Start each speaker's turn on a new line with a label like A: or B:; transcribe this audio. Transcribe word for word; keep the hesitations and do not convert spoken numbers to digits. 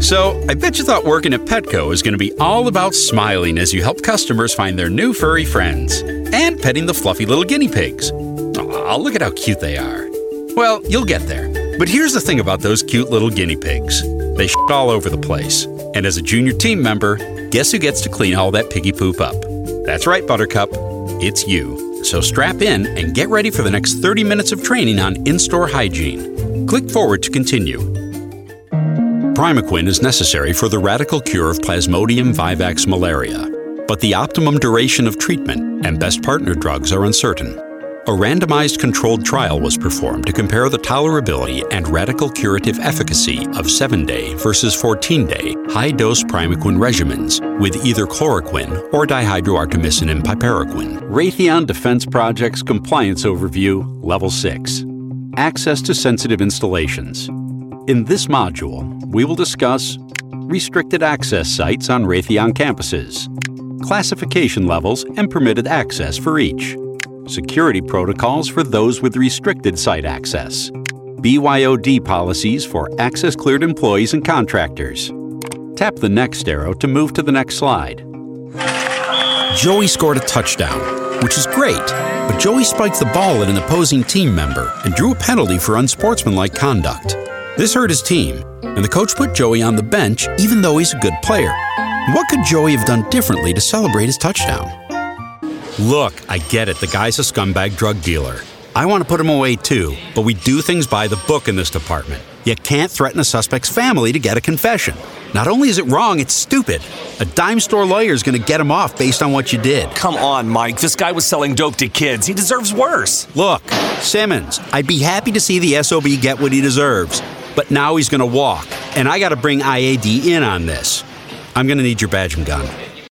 A: So, I bet you thought working at Petco is going to be all about smiling as you help customers find their new furry friends and petting the fluffy little guinea pigs. Aw, look at how cute they are. Well, you'll get there. But here's the thing about those cute little guinea pigs. They shit all over the place. And as a junior team member, guess who gets to clean all that piggy poop up? That's right, Buttercup. It's you. So strap in and get ready for the next thirty minutes of training on in-store hygiene. Click forward to continue. Primaquine is necessary for the radical cure of Plasmodium vivax malaria, but the optimum duration of treatment and best partner drugs are uncertain. A randomized controlled trial was performed to compare the tolerability and radical curative efficacy of seven-day versus fourteen-day high-dose Primaquine regimens with either chloroquine or dihydroartemisinin and piperacquine. Raytheon Defense Project's Compliance Overview, Level six. Access to sensitive installations. In this module, we will discuss restricted access sites on Raytheon campuses, classification levels and permitted access for each, security protocols for those with restricted site access, B Y O D policies for access-cleared employees and contractors. Tap the next arrow to move to the next slide. Joey scored a touchdown, which is great, but Joey spiked the ball at an opposing team member and drew a penalty for unsportsmanlike conduct. This hurt his team, and the coach put Joey on the bench even though he's a good player. What could Joey have done differently to celebrate his touchdown? Look, I get it, the guy's a scumbag drug dealer. I want to put him away too, but we do things by the book in this department. You can't threaten a suspect's family to get a confession. Not only is it wrong, it's stupid. A dime store lawyer is going to get him off based on what you did.
B: Come on, Mike. This guy was selling dope to kids. He deserves worse.
A: Look, Simmons, I'd be happy to see the S O B get what he deserves. But now he's going to walk, and I got to bring I A D in on this. I'm going to need your badge and gun.